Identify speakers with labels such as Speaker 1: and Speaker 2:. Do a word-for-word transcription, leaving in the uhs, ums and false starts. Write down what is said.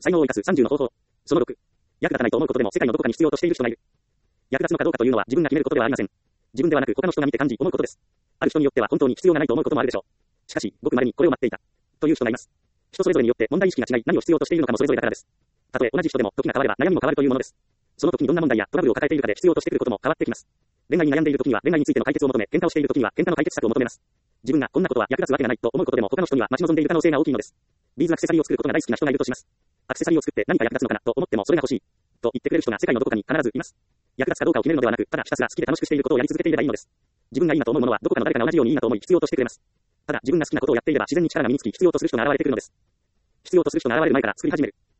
Speaker 1: 才能を生かすさんじゅうの方法。そのろく。役立たないと思うことでも世界のどこかに必要としている人がいる。役立つのかどうかというのは自分が決めることではありません。自分ではなく他の人が見て感じ思うことです。ある人によっては本当に必要がないと思うこともあるでしょう。しかし、ごく稀にこれを待っていた。という人がいます。人それぞれによって問題意識が違い、何を必要としているのかもそれぞれだからです。たとえ同じ人でも時が変われば悩みも変わるというものです。その時にどんな問題やトラブルを抱えているかで必要としてくることも変わってきます。恋愛に悩んでいる時には恋愛についての解決を求め、喧嘩をしている時には喧嘩の解決策を求めます。自分がこんなことは役立つわけがないと思うことでも他の人には待ち望んでいる可能性が大きいのです。ビーズアクセサリーを作ることが大好きな人がいるとします。アクセサリーを作って何か役立つのかなと思ってもそれが欲しい。と言ってくれる人が世界のどこかに必ずいます。役立つかどうかを決めるのではなく、ただひたすら好きで楽しくしていることをやり続けていればいいのです。自分がいいなと思うものはどこかの誰かが同じようにいいなと思い必要としてくれます。ただ自分が好きなことをやっていれば自然に力が身につき必要とする人が現れてくるのです。必要とする人が現れる前から作り始める。